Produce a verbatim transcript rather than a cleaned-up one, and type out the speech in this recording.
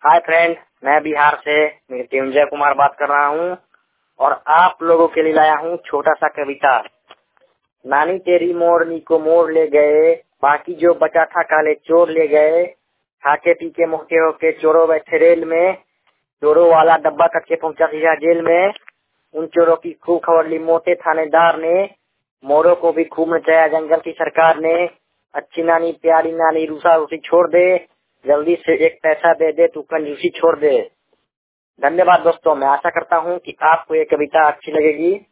Hi friend, मैं बिहार से मृत्युंजय कुमार बात कर रहा हूँ और आप लोगों के लिए लाया हूँ छोटा सा कविता। नानी तेरी मोरनी को मोड़ ले गए, बाकी जो बचा था काले चोर ले गए। खाके पी के मोटे होके चोरों बैठे रेल में, चोरों वाला डब्बा करके पहुंचा सीधा जेल में। उन चोरों की खूब खबर ली मोटे थानेदार ने, मोरों को भी खूब नचाया जंगल की सरकार ने। अच्छी नानी प्यारी नानी रूसा रूसी छोड़ दे, जल्दी से एक पैसा दे दे तू कंजूसी छोड़ दे। धन्यवाद दोस्तों, मैं आशा करता हूँ कि आपको ये कविता अच्छी लगेगी।